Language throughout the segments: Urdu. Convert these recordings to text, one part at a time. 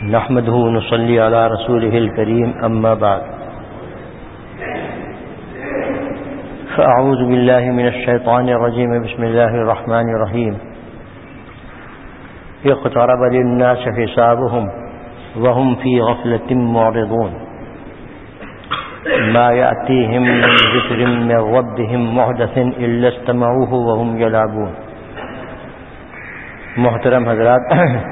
نحمده ونصلي على رسوله الكريم أما بعد فأعوذ بالله من الشيطان الرجيم بسم الله الرحمن الرحيم اقترب للناس حسابهم وهم في غفلة معرضون ما يأتيهم من ذكر من ربهم محدث إلا استمعوه وهم يلعبون. محترم حضرات،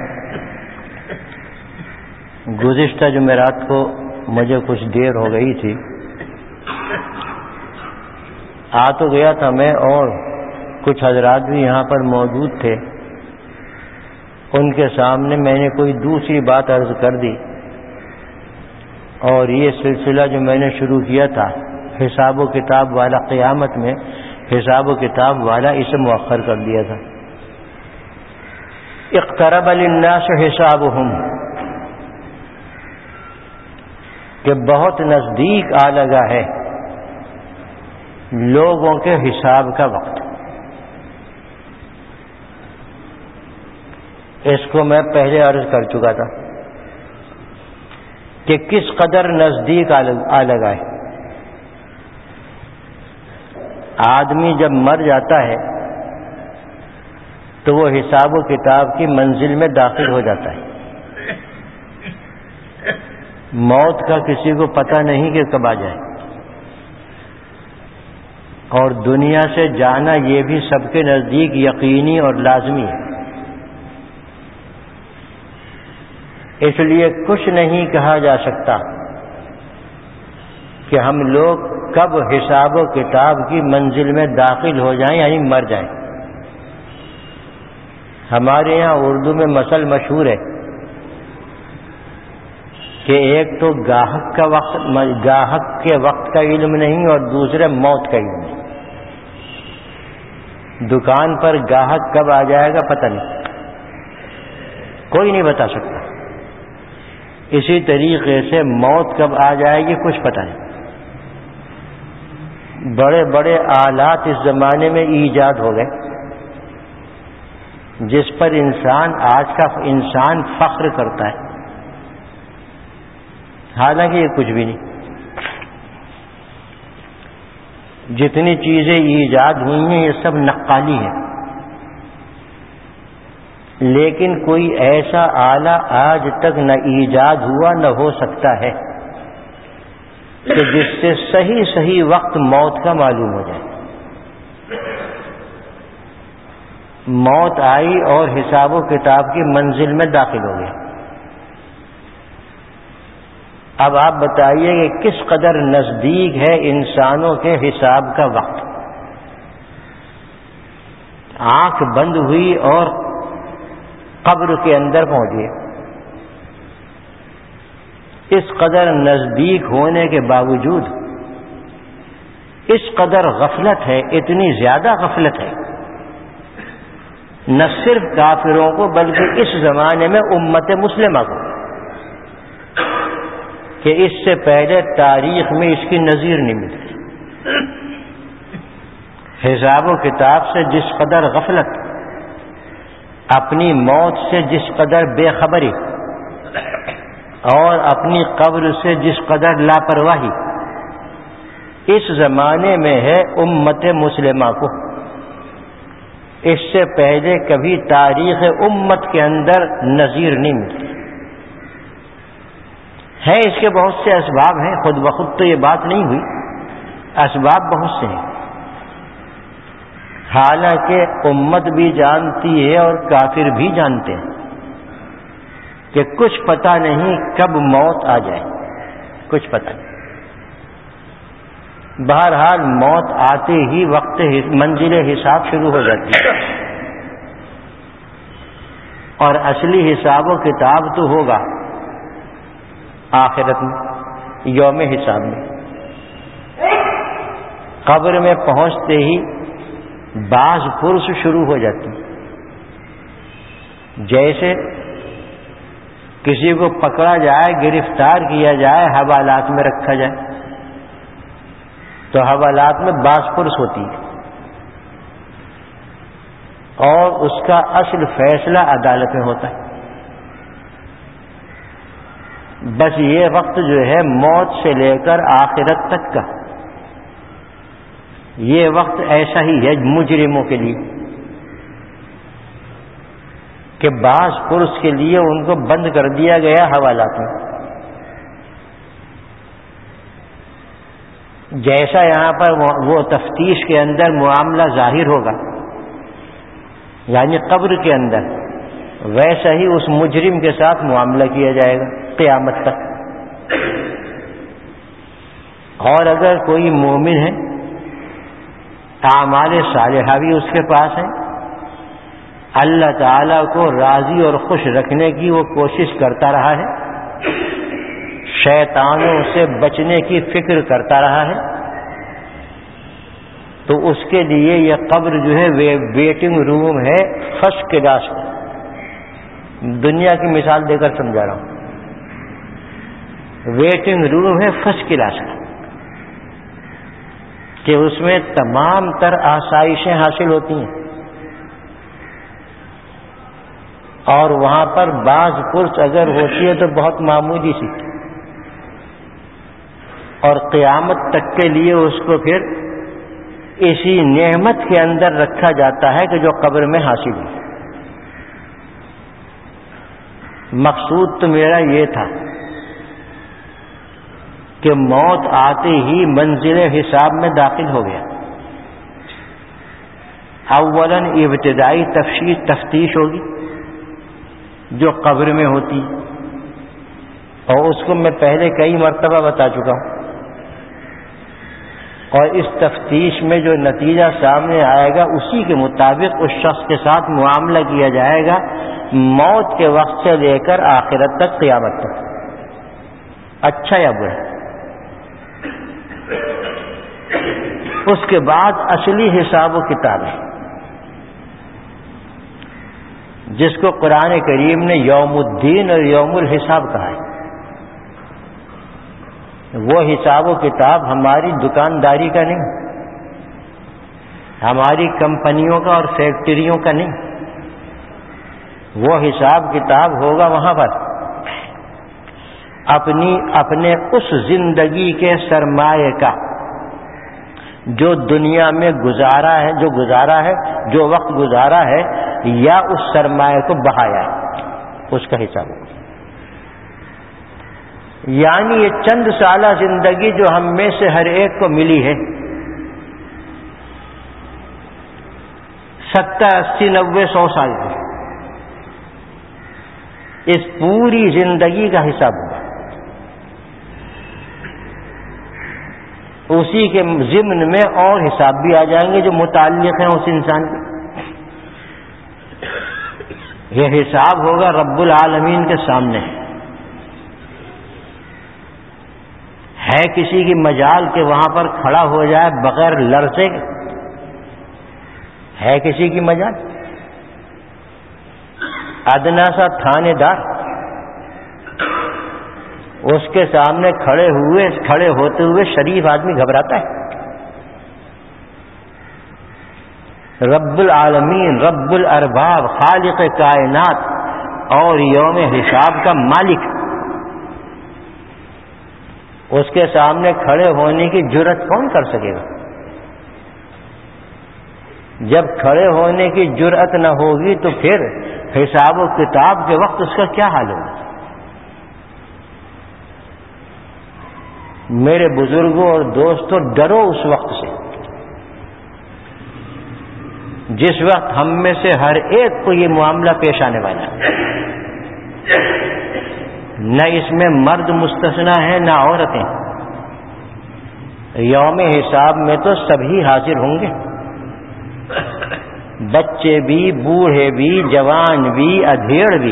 گزشتہ جمعرات کو مجھے کچھ دیر ہو گئی تھی، آ تو گیا تھا میں اور کچھ حضرات بھی یہاں پر موجود تھے. ان کے سامنے میں نے کوئی دوسری بات عرض کر دی اور یہ سلسلہ جو میں نے شروع کیا تھا حساب و کتاب والا، قیامت میں حساب و کتاب والا، اسے مؤخر کر دیا تھا. اقترب للناس حسابهم، کہ بہت نزدیک آ لگا ہے لوگوں کے حساب کا وقت. اس کو میں پہلے عرض کر چکا تھا کہ کس قدر نزدیک آ لگا ہے. آدمی جب مر جاتا ہے تو وہ حساب و کتاب کی منزل میں داخل ہو جاتا ہے. موت کا کسی کو پتہ نہیں کہ کب آ جائے، اور دنیا سے جانا یہ بھی سب کے نزدیک یقینی اور لازمی ہے. اس لیے کچھ نہیں کہا جا سکتا کہ ہم لوگ کب حساب و کتاب کی منزل میں داخل ہو جائیں، یعنی مر جائیں. ہمارے یہاں اردو میں مثل مشہور ہے کہ ایک تو گاہک کے وقت کا علم نہیں اور دوسرے موت کا علم نہیں. دکان پر گاہک کب آ جائے گا پتہ نہیں، کوئی نہیں بتا سکتا. اسی طریقے سے موت کب آ جائے گی کچھ پتہ نہیں. بڑے بڑے آلات اس زمانے میں ایجاد ہو گئے جس پر آج کا انسان فخر کرتا ہے، حالانکہ یہ کچھ بھی نہیں. جتنی چیزیں ایجاد ہوئی ہیں یہ سب نقالی ہیں، لیکن کوئی ایسا آلہ آج تک نہ ایجاد ہوا نہ ہو سکتا ہے کہ جس سے صحیح وقت موت کا معلوم ہو جائے. موت آئی اور حساب و کتاب کی منزل میں داخل ہو گیا. اب آپ بتائیے کہ کس قدر نزدیک ہے انسانوں کے حساب کا وقت. آنکھ بند ہوئی اور قبر کے اندر پہنچ گئے. اس قدر نزدیک ہونے کے باوجود اس قدر غفلت ہے، اتنی زیادہ غفلت ہے نہ صرف کافروں کو بلکہ اس زمانے میں امت مسلمہ کو، کہ اس سے پہلے تاریخ میں اس کی نظیر نہیں ملتی. حساب و کتاب سے جس قدر غفلت، اپنی موت سے جس قدر بے خبری اور اپنی قبر سے جس قدر لاپرواہی اس زمانے میں ہے امت مسلمہ کو. اس سے پہلے کبھی تاریخ امت کے اندر نظیر نہیں ملتی. ہے اس کے بہت سے اسباب ہیں، خود بخود تو یہ بات نہیں ہوئی، اسباب بہت سے ہیں. حالانکہ امت بھی جانتی ہے اور کافر بھی جانتے ہیں کہ کچھ پتہ نہیں کب موت آ جائے، کچھ پتہ نہیں. بہرحال موت آتے ہی وقت منزل حساب شروع ہو جاتی ہے، اور اصلی حساب و کتاب تو ہوگا آخرت میں، یوم حساب میں. قبر میں پہنچتے ہی بعض پرس شروع ہو جاتی، جیسے کسی کو پکڑا جائے، گرفتار کیا جائے، حوالات میں رکھا جائے تو حوالات میں بعض پرس ہوتی ہے اور اس کا اصل فیصلہ عدالت میں ہوتا ہے. بس یہ وقت جو ہے موت سے لے کر آخرت تک کا، یہ وقت ایسا ہی ہے مجرموں کے لیے کہ بعض پرس کے لیے ان کو بند کر دیا گیا حوالات میں. جیسا یہاں پر وہ تفتیش کے اندر معاملہ ظاہر ہوگا، یعنی قبر کے اندر، ویسا ہی اس مجرم کے ساتھ معاملہ کیا جائے گا قیامت تک. اور اگر کوئی مومن ہے، اعمال صالحہ بھی اس کے پاس ہیں، اللہ تعالیٰ کو راضی اور خوش رکھنے کی وہ کوشش کرتا رہا ہے، شیطانوں سے بچنے کی فکر کرتا رہا ہے، تو اس کے لیے یہ قبر جو ہے ویٹنگ روم ہے فرسٹ کلاس. دنیا کی مثال دے کر سمجھا رہا ہوں. ویٹنگ روم ہے فرسٹ کلاس کا، کہ اس میں تمام تر آسائشیں حاصل ہوتی ہیں، اور وہاں پر بعض پرس اگر ہوتی ہے تو بہت معمولی سی، اور قیامت تک کے لیے اس کو پھر اسی نعمت کے اندر رکھا جاتا ہے کہ جو قبر میں حاصل ہے. مقصود تو میرا یہ تھا کہ موت آتے ہی منزل حساب میں داخل ہو گیا. اولاً ابتدائی تفتیش ہوگی جو قبر میں ہوتی، اور اس کو میں پہلے کئی مرتبہ بتا چکا ہوں. اور اس تفتیش میں جو نتیجہ سامنے آئے گا اسی کے مطابق اس شخص کے ساتھ معاملہ کیا جائے گا، موت کے وقت سے لے کر آخرت تک، قیامت تک، اچھا یا برا. اس کے بعد اصلی حساب و کتاب ہے، جس کو قرآن کریم نے یوم الدین اور یوم الحساب کہا ہے. وہ حساب و کتاب ہماری دکانداری کا نہیں، ہماری کمپنیوں کا اور فیکٹریوں کا نہیں. وہ حساب کتاب ہوگا وہاں پر اپنے اس زندگی کے سرمایے کا جو دنیا میں گزارا ہے، جو وقت گزارا ہے، یا اس سرمایے کو بہایا ہے، اس کا حساب ہوگا. یعنی یہ چند سالہ زندگی جو ہم میں سے ہر ایک کو ملی ہے، 70 80 90 100 سال کی، اس پوری زندگی کا حساب ہوگا. اسی کے ضمن میں اور حساب بھی آ جائیں گے جو متعلق ہیں اس انسان کے. یہ حساب ہوگا رب العالمین کے سامنے. ہے کسی کی مجال کہ وہاں پر کھڑا ہو جائے بغیر لرزے کے؟ ہے کسی کی مجال؟ ادنا سا تھانے دار اس کے سامنے کھڑے ہوتے ہوئے شریف آدمی گھبراتا ہے. رب العالمین، رب الارباب، خالق کائنات اور یوم حساب کا مالک، اس کے سامنے کھڑے ہونے کی جرأت کون کر سکے گا؟ جب کھڑے ہونے کی جرأت نہ ہوگی تو پھر حساب و کتاب کے وقت اس کا کیا حال ہوگا؟ میرے بزرگوں اور دوستوں، ڈرو اس وقت سے جس وقت ہم میں سے ہر ایک کو یہ معاملہ پیش آنے والا ہے. نہ اس میں مرد مستثنا ہے نہ عورتیں. یوم حساب میں تو سبھی حاضر ہوں گے، بچے بھی، بوڑھے بھی، جوان بھی، ادھیڑ بھی،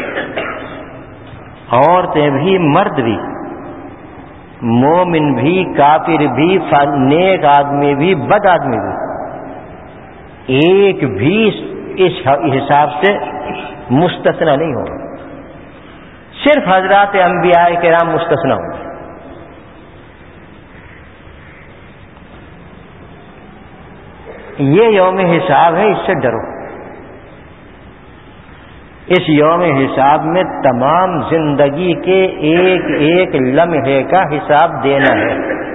عورتیں بھی، مرد بھی، مومن بھی، کافر بھی، نیک آدمی بھی، بد آدمی بھی. ایک بھی اس حساب سے مستثنا نہیں ہوگا. صرف حضرات انبیاء کرام مستثنا ہوں گے. یہ یوم حساب ہے، اس سے ڈرو. اس یوم حساب میں تمام زندگی کے ایک ایک لمحے کا حساب دینا ہے.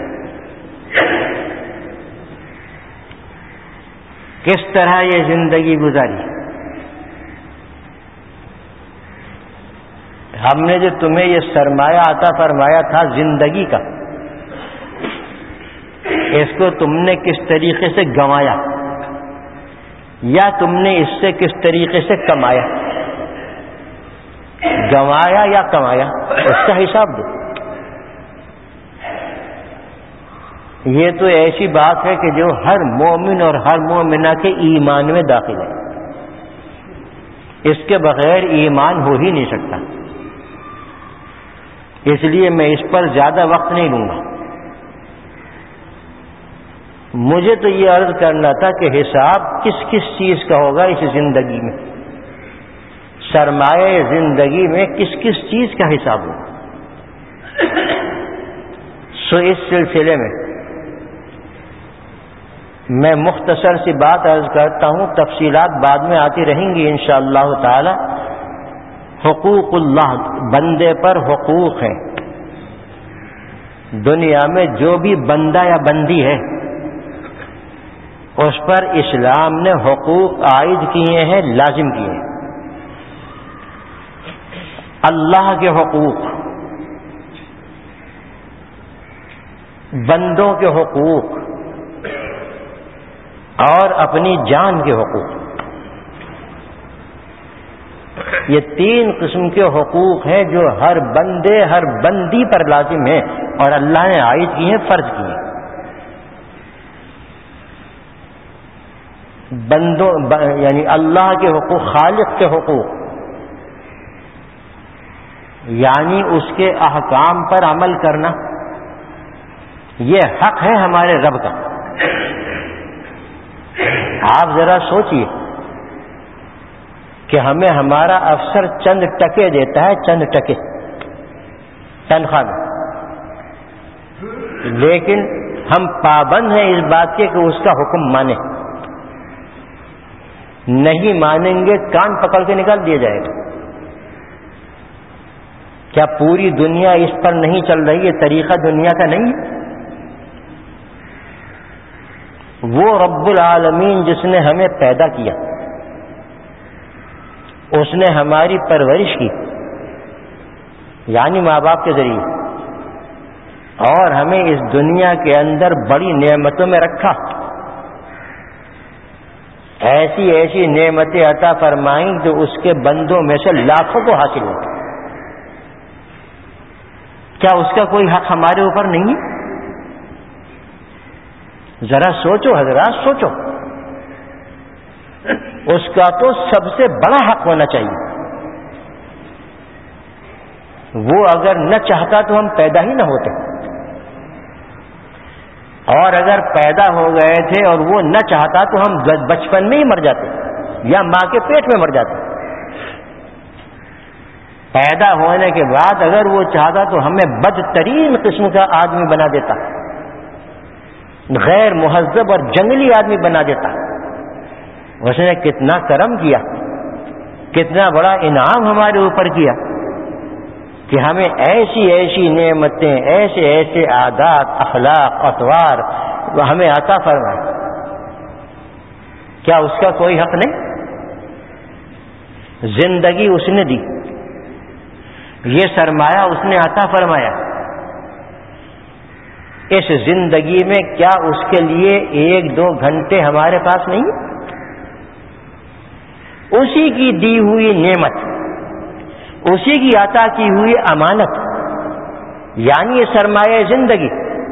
کس طرح یہ زندگی گزاری؟ ہم نے جو تمہیں یہ سرمایہ عطا فرمایا تھا زندگی کا، اس کو تم نے کس طریقے سے گنوایا، یا تم نے اس سے کس طریقے سے کمایا؟ گنوایا یا کمایا، اس کا حساب دو. یہ تو ایسی بات ہے کہ جو ہر مومن اور ہر مومنہ کے ایمان میں داخل ہے. اس کے بغیر ایمان ہو ہی نہیں سکتا. اس لیے میں اس پر زیادہ وقت نہیں لوں گا. مجھے تو یہ عرض کرنا تھا کہ حساب کس کس چیز کا ہوگا اس زندگی میں، سرمایہ زندگی میں کس کس چیز کا حساب ہوگا. سو اس سلسلے میں میں مختصر سی بات عرض کرتا ہوں، تفصیلات بعد میں آتی رہیں گی انشاءاللہ تعالی. حقوق اللہ، بندے پر حقوق ہیں. دنیا میں جو بھی بندہ یا بندی ہے اس پر اسلام نے حقوق عائد کیے ہیں، لازم کیے ہیں. اللہ کے حقوق، بندوں کے حقوق اور اپنی جان کے حقوق. یہ تین قسم کے حقوق ہیں جو ہر بندے ہر بندی پر لازم ہیں اور اللہ نے عائد کیے ہیں، فرض کیے ہیں. بندوں یعنی اللہ کے حقوق، خالق کے حقوق، یعنی اس کے احکام پر عمل کرنا، یہ حق ہے ہمارے رب کا. آپ ذرا سوچئے کہ ہمیں ہمارا افسر چند ٹکے دیتا ہے، چند ٹکے تنخواہ میں، لیکن ہم پابند ہیں اس بات کے کہ اس کا حکم مانیں. نہیں مانیں گے کان پکڑ کے نکال دیا جائے گا. کیا پوری دنیا اس پر نہیں چل رہی؟ یہ طریقہ دنیا کا نہیں ہے. وہ رب العالمین جس نے ہمیں پیدا کیا، اس نے ہماری پرورش کی، یعنی ماں باپ کے ذریعے، اور ہمیں اس دنیا کے اندر بڑی نعمتوں میں رکھا. ایسی ایسی نعمتیں عطا فرمائیں جو اس کے بندوں میں سے لاکھوں کو حاصل ہو. کیا اس کا کوئی حق ہمارے اوپر نہیں ہے؟ ذرا سوچو حضرات، سوچو. اس کا تو سب سے بڑا حق ہونا چاہیے. وہ اگر نہ چاہتا تو ہم پیدا ہی نہ ہوتے، اور اگر پیدا ہو گئے تھے اور وہ نہ چاہتا تو ہم بچپن میں ہی مر جاتے یا ماں کے پیٹ میں مر جاتے. پیدا ہونے کے بعد اگر وہ چاہتا تو ہمیں بدترین قسم کا آدمی بنا دیتا، غیر مہذب اور جنگلی آدمی بنا دیتا. اس نے کتنا کرم کیا، کتنا بڑا انعام ہمارے اوپر کیا کہ ہمیں ایسی ایسی نعمتیں، ایسے ایسے عادات، اخلاق، اطوار ہمیں عطا فرمائے. کیا اس کا کوئی حق نہیں؟ زندگی اس نے دی، یہ سرمایہ اس نے عطا فرمایا. اس زندگی میں کیا اس کے لیے ایک دو گھنٹے ہمارے پاس نہیں؟ اسی کی دی ہوئی نعمت، اسی کی عطا کی ہوئی امانت، یعنی یہ سرمایہ زندگی.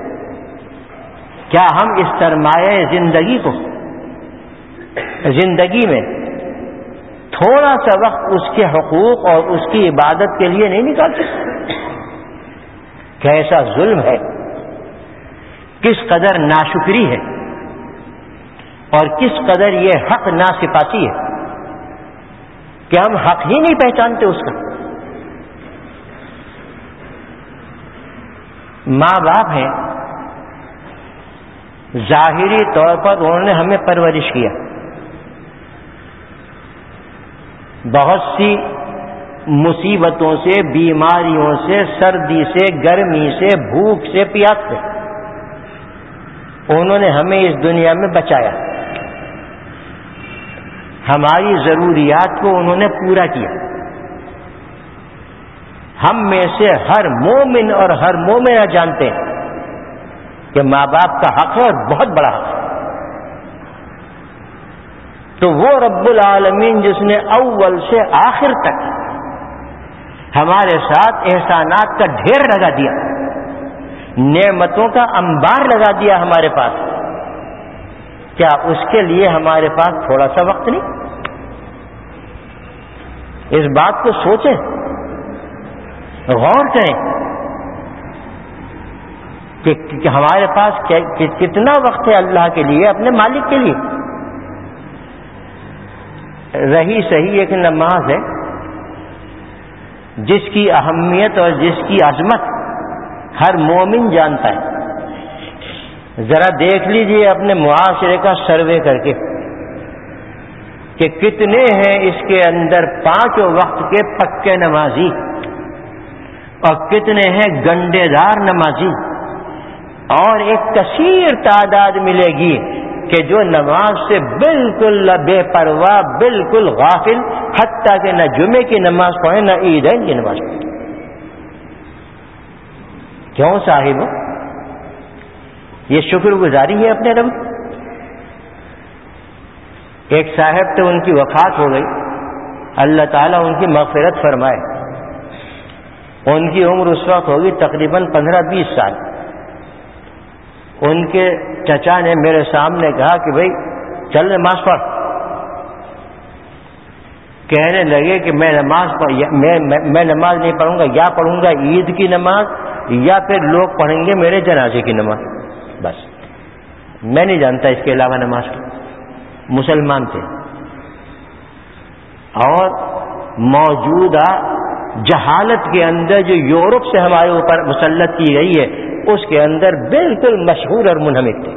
کیا ہم اس سرمایہ زندگی کو، زندگی میں تھوڑا سا وقت اس کے حقوق اور اس کی عبادت کے لیے نہیں نکال سکتے؟ کیسا ظلم ہے، کس قدر ناشکری ہے، اور کس قدر یہ حق ناسپاسی ہے کہ ہم حق ہی نہیں پہچانتے اس کا. ماں باپ ہیں، ظاہری طور پر انہوں نے ہمیں پرورش کیا، بہت سی مصیبتوں سے، بیماریوں سے، سردی سے، گرمی سے، بھوک سے، پیاس سے انہوں نے ہمیں اس دنیا میں بچایا، ہماری ضروریات کو انہوں نے پورا کیا۔ ہم میں سے ہر مومن اور ہر مومنہ جانتے ہیں کہ ماں باپ کا حق ہے اور بہت بڑا حق ہے۔ تو وہ رب العالمین جس نے اول سے آخر تک ہمارے ساتھ احسانات کا ڈھیر لگا دیا، نعمتوں کا انبار لگا دیا ہمارے پاس، کیا اس کے لیے ہمارے پاس تھوڑا سا وقت نہیں؟ اس بات کو سوچیں، غور کریں کہ ہمارے پاس کتنا وقت ہے اللہ کے لیے، اپنے مالک کے لیے۔ رہی صحیح ایک نماز ہے جس کی اہمیت اور جس کی عظمت ہر مومن جانتا ہے۔ ذرا دیکھ لیجئے اپنے معاشرے کا سروے کر کے کہ کتنے ہیں اس کے اندر 5 وقت کے پکے نمازی اور کتنے ہیں گنڈے دار نمازی، اور ایک کثیر تعداد ملے گی کہ جو نماز سے بالکل بے پرواہ، بالکل غافل، حتیٰ کہ نہ جمعے کی نماز پڑھیں نہ عیدین کی نماز پڑھیں۔ کیوں صاحب؟ یہ شکر گزاری ہے اپنے رب۔ ایک صاحب تو ان کی وفات ہو گئی، اللہ تعالیٰ ان کی مغفرت فرمائے۔ ان کی عمر اس وقت ہوگی تقریباً 15-20 سال۔ ان کے چچا نے میرے سامنے کہا کہ بھائی چل نماز پڑھ۔ کہنے لگے کہ میں نماز نہیں پڑھوں گا، یا پڑھوں گا عید کی نماز یا پھر لوگ پڑھیں گے میرے جنازے کی نماز، بس میں نہیں جانتا اس کے علاوہ نماز کی۔ مسلمان تھے، اور موجودہ جہالت کے اندر جو یورپ سے ہمارے اوپر مسلط کی گئی ہے اس کے اندر بالکل مشہور اور منہمک تھے۔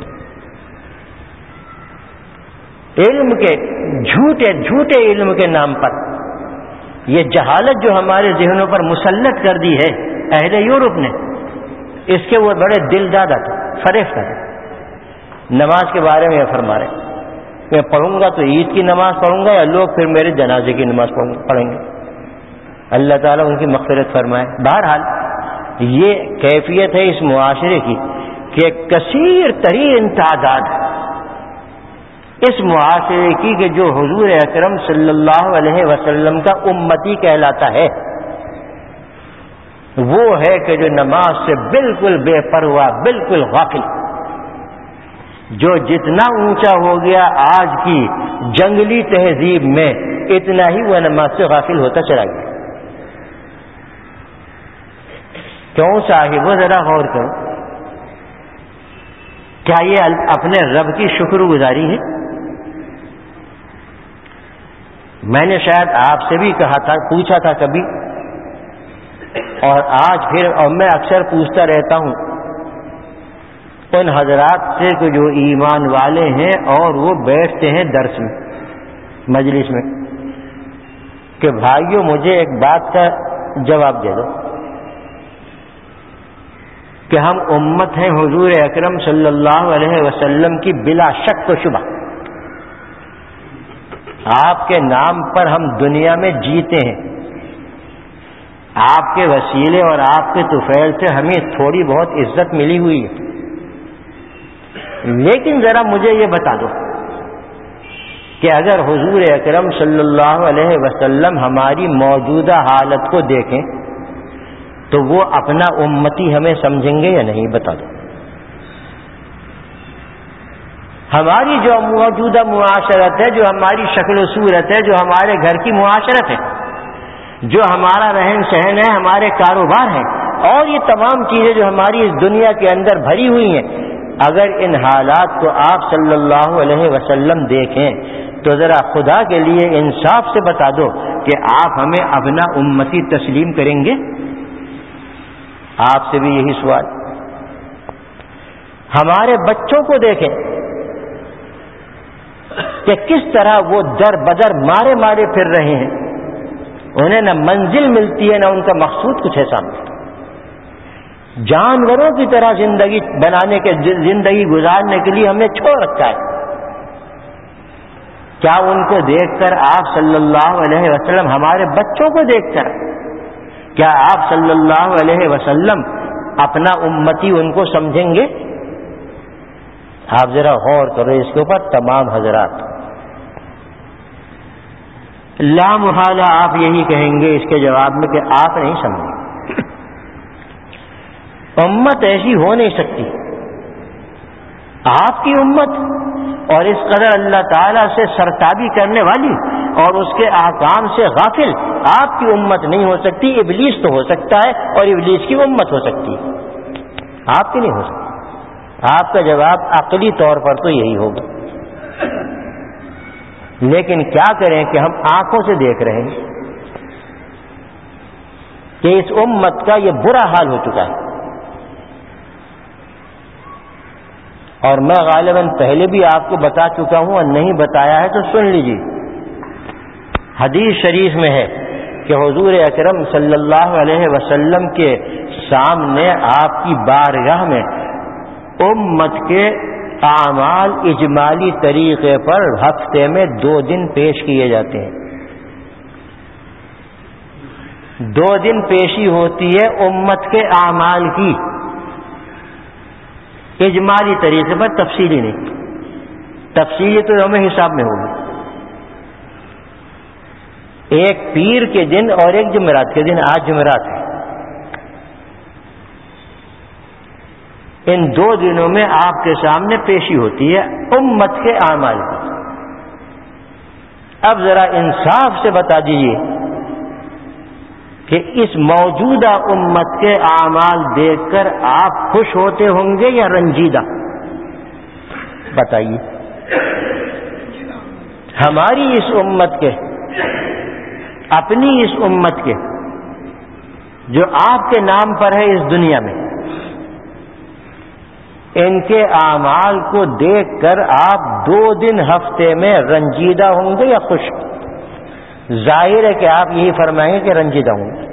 علم کے جھوٹے علم کے نام پر یہ جہالت جو ہمارے ذہنوں پر مسلط کر دی ہے اہل یورپ نے، اس کے وہ بڑے دل دادا تھے، فریفتہ تھے۔ نماز کے بارے میں یہ فرما رہے میں پڑھوں گا تو عید کی نماز پڑھوں گا یا لوگ پھر میرے جنازے کی نماز پڑھیں گے۔ اللہ تعالیٰ ان کی مغفرت فرمائے۔ بہرحال یہ کیفیت ہے اس معاشرے کی کہ کثیر ترین تعداد اس معاشرے کی کہ جو حضور اکرم صلی اللہ علیہ وسلم کا امتی کہلاتا ہے، وہ ہے کہ جو نماز سے بالکل بے پرواہ، بالکل غافل، جو جتنا اونچا ہو گیا آج کی جنگلی تہذیب میں اتنا ہی وہ نماز سے غافل ہوتا چلا گیا۔ کیوں صاحب؟ ذرا غور کرو، کیا یہ اپنے رب کی شکر گزاری ہے؟ میں نے شاید آپ سے بھی کہا تھا، پوچھا تھا کبھی، اور آج پھر اور میں اکثر پوچھتا رہتا ہوں ان حضرات سے کہ جو ایمان والے ہیں اور وہ بیٹھتے ہیں درس میں، مجلس میں، کہ بھائیوں مجھے ایک بات کا جواب دے دو کہ ہم امت ہیں حضور اکرم صلی اللہ علیہ وسلم کی بلا شک و شبہ، آپ کے نام پر ہم دنیا میں جیتے ہیں، آپ کے وسیلے اور آپ کے طفیل سے ہمیں تھوڑی بہت عزت ملی ہوئی ہے، لیکن ذرا مجھے یہ بتا دو کہ اگر حضور اکرم صلی اللہ علیہ وسلم ہماری موجودہ حالت کو دیکھیں تو وہ اپنا امتی ہمیں سمجھیں گے یا نہیں؟ بتا دو۔ ہماری جو موجودہ معاشرت ہے، جو ہماری شکل و صورت ہے، جو ہمارے گھر کی معاشرت ہے، جو ہمارا رہن سہن ہے، ہمارے کاروبار ہیں، اور یہ تمام چیزیں جو ہماری اس دنیا کے اندر بھری ہوئی ہیں، اگر ان حالات کو آپ صلی اللہ علیہ وسلم دیکھیں تو ذرا خدا کے لیے انصاف سے بتا دو کہ آپ ہمیں اپنا امتی تسلیم کریں گے؟ آپ سے بھی یہی سوال۔ ہمارے بچوں کو دیکھیں، کہ کس طرح وہ در بدر مارے مارے پھر رہے ہیں، انہیں نہ منزل ملتی ہے نہ ان کا مقصود کچھ ہے سامنے، جانوروں کی طرح زندگی بنانے کے زندگی گزارنے کے لیے ہم نے چھوڑ رکھا ہے۔ کیا ان کو دیکھ کر آپ صلی اللہ علیہ وسلم ہمارے بچوں کو دیکھ کر کیا آپ صلی اللہ علیہ وسلم اپنا امتی ان کو سمجھیں گے؟ آپ ذرا غور کرو اس کے اوپر تمام حضرات۔ لا محالہ آپ یہی کہیں گے اس کے جواب میں کہ آپ نہیں سمجھے، امت ایسی ہو نہیں سکتی، آپ کی امت اور اس قدر اللہ تعالیٰ سے سرتابی کرنے والی اور اس کے احکام سے غافل آپ کی امت نہیں ہو سکتی۔ ابلیس تو ہو سکتا ہے اور ابلیس کی امت ہو سکتی ہے، آپ کی نہیں ہو سکتی۔ آپ کا جواب عقلی طور پر تو یہی ہوگا، لیکن کیا کریں کہ ہم آنکھوں سے دیکھ رہے ہیں کہ اس امت کا یہ برا حال ہو چکا ہے، اور میں غالباً پہلے بھی آپ کو بتا چکا ہوں اور نہیں بتایا ہے تو سن لیجیے۔ حدیث شریف میں ہے کہ حضور اکرم صلی اللہ علیہ وسلم کے سامنے آپ کی بارگاہ میں امت کے اعمال اجمالی طریقے پر ہفتے میں 2 دن پیش کیے جاتے ہیں۔ 2 دن پیشی ہوتی ہے امت کے اعمال کی، اجمالی طریقے پر، تفصیلی نہیں۔ تفصیلی تو یوم حساب میں ہوگی، ایک پیر کے دن اور ایک جمعرات کے دن، آج جمعرات ہے، ان 2 دنوں میں آپ کے سامنے پیشی ہوتی ہے امت کے اعمال کی۔ اب ذرا انصاف سے بتا دیجیے کہ اس موجودہ امت کے اعمال دیکھ کر آپ خوش ہوتے ہوں گے یا رنجیدہ؟ بتائیے۔ ہماری اس امت کے، اپنی اس امت کے جو آپ کے نام پر ہے اس دنیا میں، ان کے اعمال کو دیکھ کر آپ 2 دن ہفتے میں رنجیدہ ہوں گے یا خوش؟ ظاہر ہے کہ آپ یہی فرمائیں گے کہ رنجیدہ ہوں گے۔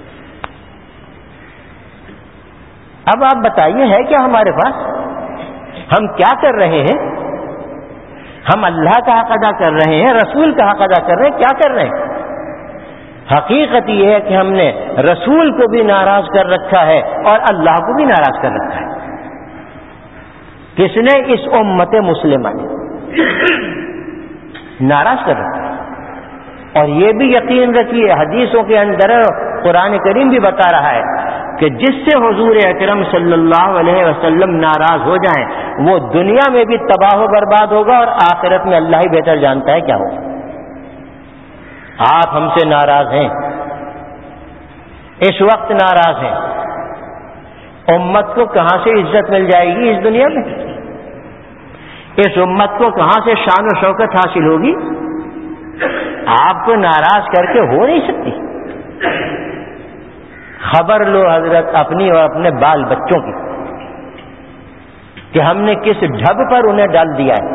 اب آپ بتائیے ہے کیا ہمارے پاس؟ ہم کیا کر رہے ہیں؟ ہم اللہ کا حق ادا کر رہے ہیں، رسول کا حق ادا کر رہے ہیں، کیا کر رہے ہیں؟ حقیقت یہ ہے کہ ہم نے رسول کو بھی ناراض کر رکھا ہے اور اللہ کو بھی ناراض کر رکھا ہے۔ کس نے؟ اس امت مسلمہ نے ناراض کر رکھا ہے۔ اور یہ بھی یقین رکھیے، حدیثوں کے اندر قرآن کریم بھی بتا رہا ہے کہ جس سے حضور اکرم صلی اللہ علیہ وسلم ناراض ہو جائیں وہ دنیا میں بھی تباہ و برباد ہوگا اور آخرت میں اللہ ہی بہتر جانتا ہے کیا ہوگا۔ آپ ہم سے ناراض ہیں، اس وقت ناراض ہیں، امت کو کہاں سے عزت مل جائے گی اس دنیا میں؟ اس امت کو کہاں سے شان و شوکت حاصل ہوگی؟ آپ کو ناراض کر کے ہو نہیں سکتی۔ خبر لو حضرت اپنی اور اپنے بال بچوں کی کہ ہم نے کس ڈھب پر انہیں ڈال دیا ہے،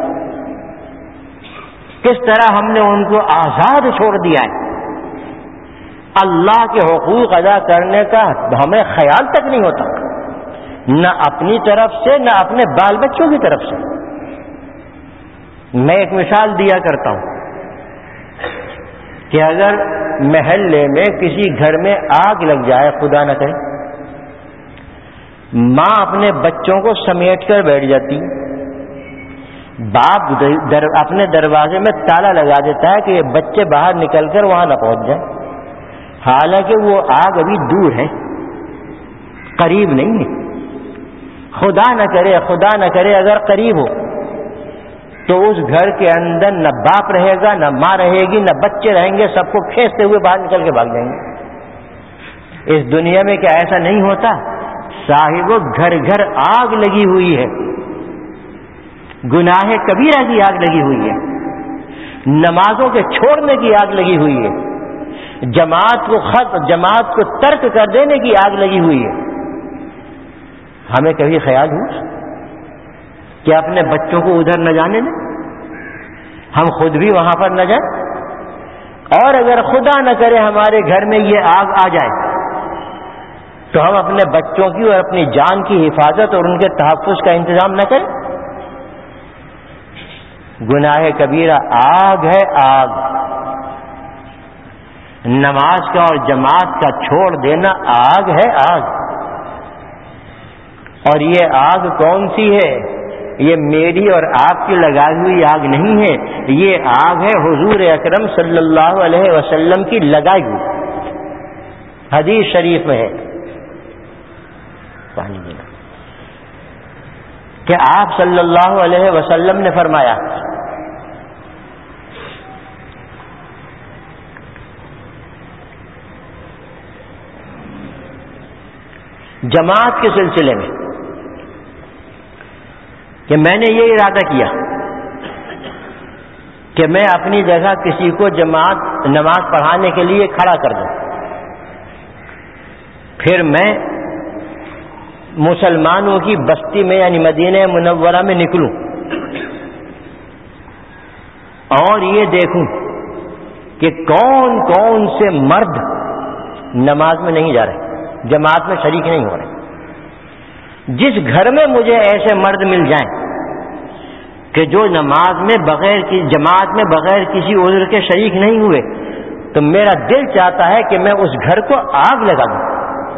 کس طرح ہم نے ان کو آزاد چھوڑ دیا ہے۔ اللہ کے حقوق ادا کرنے کا ہمیں خیال تک نہیں ہوتا، نہ اپنی طرف سے نہ اپنے بال بچوں کی طرف سے۔ میں ایک مثال دیا کرتا ہوں کہ اگر محلے میں کسی گھر میں آگ لگ جائے، خدا نہ کرے، ماں اپنے بچوں کو سمیٹ کر بیٹھ جاتی، باپ اپنے دروازے میں تالا لگا دیتا ہے کہ یہ بچے باہر نکل کر وہاں نہ پہنچ جائیں، حالانکہ وہ آگ ابھی دور ہے، قریب نہیں ہے۔ خدا نہ کرے اگر قریب ہو تو اس گھر کے اندر نہ باپ رہے گا، نہ ماں رہے گی، نہ بچے رہیں گے، سب کو کھینچتے ہوئے باہر نکل کے بھاگ جائیں گے۔ اس دنیا میں کیا ایسا نہیں ہوتا؟ صاحبو، گھر گھر آگ لگی ہوئی ہے، گناہ کبیرہ کی آگ لگی ہوئی ہے، نمازوں کے چھوڑنے کی آگ لگی ہوئی ہے، جماعت کو ترک کر دینے کی آگ لگی ہوئی ہے۔ ہمیں کبھی خیال ہوا کہ اپنے بچوں کو ادھر نہ جانے دیں؟ ہم خود بھی وہاں پر نہ جائیں، اور اگر خدا نہ کرے ہمارے گھر میں یہ آگ آ جائے تو ہم اپنے بچوں کی اور اپنی جان کی حفاظت اور ان کے تحفظ کا انتظام نہ کریں۔ گناہ کبیرہ آگ ہے، آگ۔ نماز کا اور جماعت کا چھوڑ دینا آگ ہے، آگ۔ اور یہ آگ کون سی ہے؟ یہ میری اور آپ کی لگائی ہوئی آگ نہیں ہے، یہ آگ ہے حضور اکرم صلی اللہ علیہ وسلم کی لگائی ہوئی۔ حدیث شریف میں ہے پانی دینا کہ آپ صلی اللہ علیہ وسلم نے فرمایا جماعت کے سلسلے میں کہ میں نے یہ ارادہ کیا کہ میں اپنی جگہ کسی کو نماز پڑھانے کے لیے کھڑا کر دوں، پھر میں مسلمانوں کی بستی میں یعنی مدینہ منورہ میں نکلوں اور یہ دیکھوں کہ کون کون سے مرد نماز میں نہیں جا رہے، جماعت میں شریک نہیں ہو رہے۔ جس گھر میں مجھے ایسے مرد مل جائیں کہ جو جماعت میں بغیر کسی عذر کے شریک نہیں ہوئے، تو میرا دل چاہتا ہے کہ میں اس گھر کو آگ لگا دوں،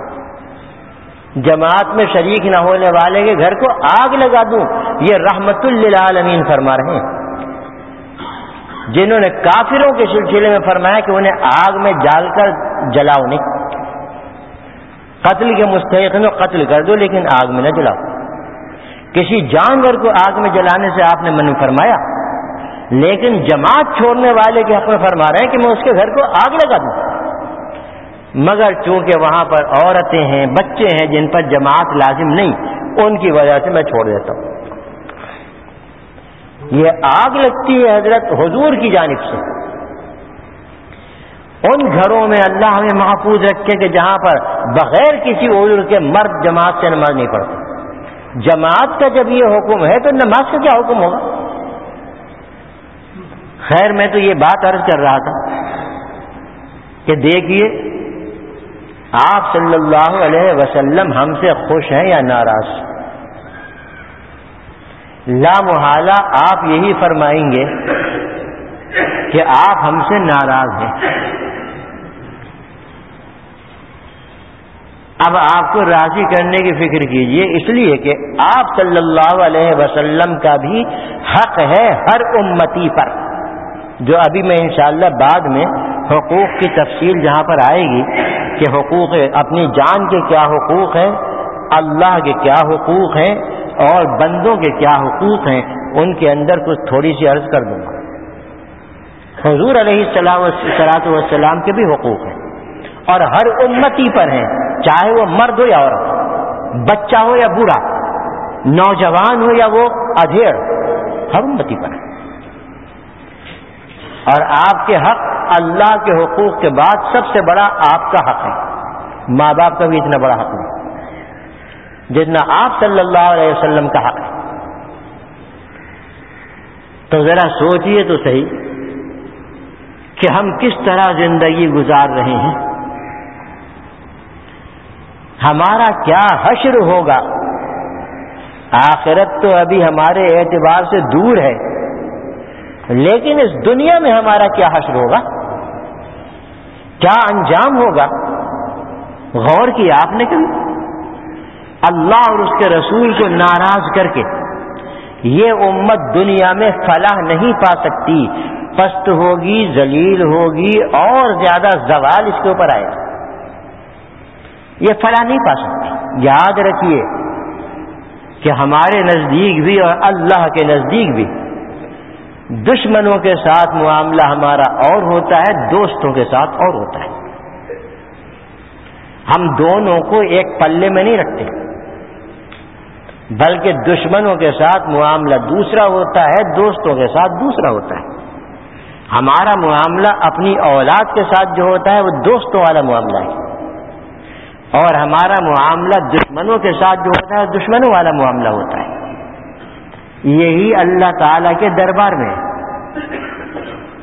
جماعت میں شریک نہ ہونے والے کے گھر کو آگ لگا دوں۔ یہ رحمت للعالمین فرما رہے ہیں، جنہوں نے کافروں کے سلسلے میں فرمایا کہ انہیں آگ میں ڈال کر جلاؤ نہیں، قتل کے مستحق میں قتل کر دو لیکن آگ میں نہ جلاؤ۔ کسی جانور کو آگ میں جلانے سے آپ نے منع فرمایا، لیکن جماعت چھوڑنے والے کے حق میں فرما رہے ہیں کہ میں اس کے گھر کو آگ لگا دوں۔ مگر چونکہ وہاں پر عورتیں ہیں، بچے ہیں جن پر جماعت لازم نہیں، ان کی وجہ سے میں چھوڑ دیتا ہوں۔ یہ آگ لگتی ہے حضرت حضور کی جانب سے ان گھروں میں، اللہ ہمیں محفوظ رکھے کہ جہاں پر بغیر کسی عذر کے مرد جماعت سے نماز نہیں پڑھتے۔ جماعت کا جب یہ حکم ہے تو نماز کا کیا حکم ہوگا؟ خیر، میں تو یہ بات عرض کر رہا تھا کہ دیکھیے آپ صلی اللہ علیہ وسلم ہم سے خوش ہیں یا ناراض؟ لا محالہ آپ یہی فرمائیں گے کہ آپ ہم سے ناراض ہیں۔ اب آپ کو راضی کرنے کی فکر کیجئے، اس لیے کہ آپ صلی اللہ علیہ وسلم کا بھی حق ہے ہر امتی پر، جو ابھی میں انشاءاللہ بعد میں حقوق کی تفصیل جہاں پر آئے گی کہ حقوق اپنی جان کے کیا حقوق ہیں، اللہ کے کیا حقوق ہیں اور بندوں کے کیا حقوق ہیں، ان کے اندر کچھ تھوڑی سی عرض کر دوں گا۔ حضور علیہ الصلوۃ والسلام کے بھی حقوق ہیں اور ہر امتی پر ہیں، چاہے وہ مرد ہو یا عورت، بچہ ہو یا بوڑھا، نوجوان ہو یا وہ ادھیڑ، ہر امتی پر ہے۔ اور آپ کے حق اللہ کے حقوق کے بعد سب سے بڑا آپ کا حق ہے۔ ماں باپ کا بھی اتنا بڑا حق نہیں جتنا آپ صلی اللہ علیہ وسلم کا حق ہے۔ تو ذرا سوچئے تو صحیح کہ ہم کس طرح زندگی گزار رہے ہیں، ہمارا کیا حشر ہوگا؟ آخرت تو ابھی ہمارے اعتبار سے دور ہے، لیکن اس دنیا میں ہمارا کیا حشر ہوگا، کیا انجام ہوگا؟ غور کیا آپ نے کبھی؟ اللہ اور اس کے رسول کو ناراض کر کے یہ امت دنیا میں فلاح نہیں پا سکتی، پست ہوگی، ذلیل ہوگی اور زیادہ زوال اس کے اوپر آئے گا، یہ فلاح نہیں پا سکتی۔ یاد رکھیے کہ ہمارے نزدیک بھی اور اللہ کے نزدیک بھی دشمنوں کے ساتھ معاملہ ہمارا اور ہوتا ہے، دوستوں کے ساتھ اور ہوتا ہے۔ ہم دونوں کو ایک پلے میں نہیں رکھتے، بلکہ دشمنوں کے ساتھ معاملہ دوسرا ہوتا ہے، دوستوں کے ساتھ دوسرا ہوتا ہے۔ ہمارا معاملہ اپنی اولاد کے ساتھ جو ہوتا ہے وہ دوستوں والا معاملہ ہے، اور ہمارا معاملہ دشمنوں کے ساتھ جو ہوتا ہے دشمنوں والا معاملہ ہوتا ہے۔ یہی اللہ تعالی کے دربار میں ہے۔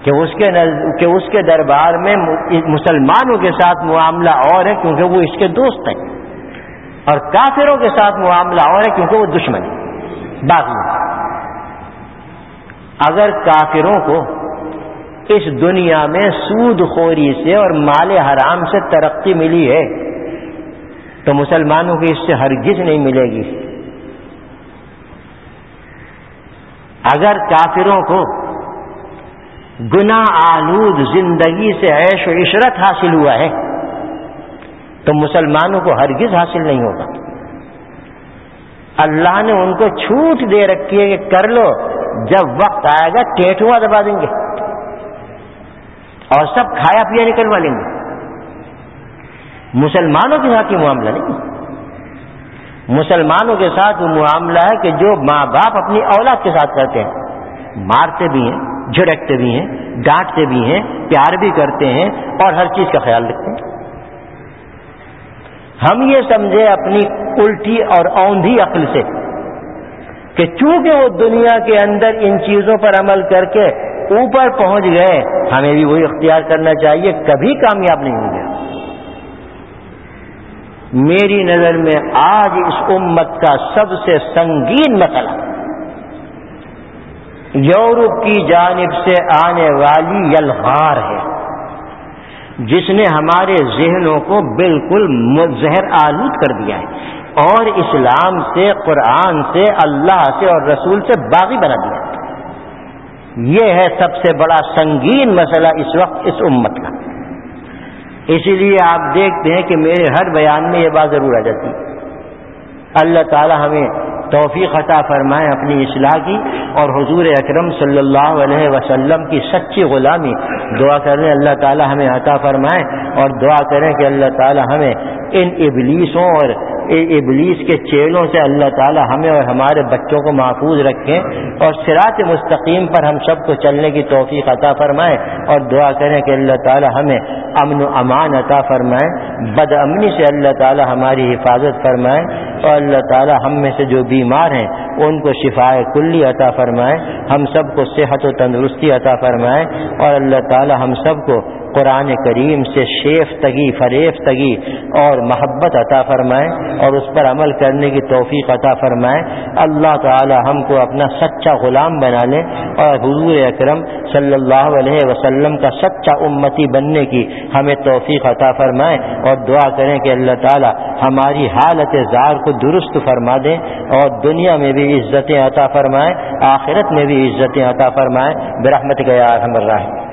کہ اس کے دربار میں مسلمانوں کے ساتھ معاملہ اور ہے کیونکہ وہ اس کے دوست ہیں، اور کافروں کے ساتھ معاملہ اور ہے کیونکہ وہ دشمن ہیں، باغی ہیں۔ اگر کافروں کو اس دنیا میں سود خوری سے اور مال حرام سے ترقی ملی ہے تو مسلمانوں کو اس سے ہرگز نہیں ملے گی۔ اگر کافروں کو گناہ آلود زندگی سے عیش و عشرت حاصل ہوا ہے تو مسلمانوں کو ہرگز حاصل نہیں ہوگا۔ اللہ نے ان کو چھوٹ دے رکھی ہے کہ کر لو، جب وقت آئے گا ٹیٹوا دبا دیں گے اور سب کھایا پیا نکلوا لیں گے۔ مسلمانوں کے ساتھ یہ معاملہ نہیں، مسلمانوں کے ساتھ وہ معاملہ ہے کہ جو ماں باپ اپنی اولاد کے ساتھ کرتے ہیں، مارتے بھی ہیں، جھڑکتے بھی ہیں، ڈانٹتے بھی ہیں، پیار بھی کرتے ہیں اور ہر چیز کا خیال رکھتے ہیں۔ ہم یہ سمجھے اپنی الٹی اور اوندھی عقل سے کہ چونکہ وہ دنیا کے اندر ان چیزوں پر عمل کر کے اوپر پہنچ گئے، ہمیں بھی وہی اختیار کرنا چاہیے، کبھی کامیاب نہیں ہوں گے۔ میری نظر میں آج اس امت کا سب سے سنگین مسئلہ یورپ کی جانب سے آنے والی یلغار ہے، جس نے ہمارے ذہنوں کو بالکل زہر آلود کر دیا ہے اور اسلام سے، قرآن سے، اللہ سے اور رسول سے باغی بنا دیا ہے۔ یہ ہے سب سے بڑا سنگین مسئلہ اس وقت اس امت کا۔ اسی لیے آپ دیکھتے ہیں کہ میرے ہر بیان میں یہ بات ضرور آ جاتی ہے۔ اللہ تعالی ہمیں توفیق عطا فرمائے اپنی اصلاح کی، اور حضور اکرم صلی اللہ علیہ وسلم کی سچی غلامی دعا کریں اللہ تعالی ہمیں عطا فرمائے، اور دعا کریں کہ اللہ تعالی ہمیں ان ابلیسوں اور ابلیس کے چیلوں سے اللہ تعالی ہمیں اور ہمارے بچوں کو محفوظ رکھیں، اور صراط مستقیم پر ہم سب کو چلنے کی توفیق عطا فرمائے، اور دعا کریں کہ اللہ تعالی ہمیں امن و امان عطا فرمائے، بد امنی سے اللہ تعالی ہماری حفاظت فرمائے، اور اللہ تعالی ہم میں سے جو بیمار ہیں ان کو شفائے کلی عطا فرمائے، ہم سب کو صحت و تندرستی عطا فرمائے، اور اللہ تعالی ہم سب کو قرآن کریم سے شیفتگی، فریفتگی اور محبت عطا فرمائے، اور اس پر عمل کرنے کی توفیق عطا فرمائے۔ اللہ تعالی ہم کو اپنا سچا غلام بنا لے، اور حضور اکرم صلی اللہ علیہ وسلم کا سچا امتی بننے کی ہمیں توفیق عطا فرمائے، اور دعا کریں کہ اللہ تعالی ہماری حالت زار کو درست فرما دیں، اور دنیا میں بھی عزتیں عطا فرمائے، آخرت میں بھی عزتیں عطا فرمائے، برحمتک یا ارحم الراحمین۔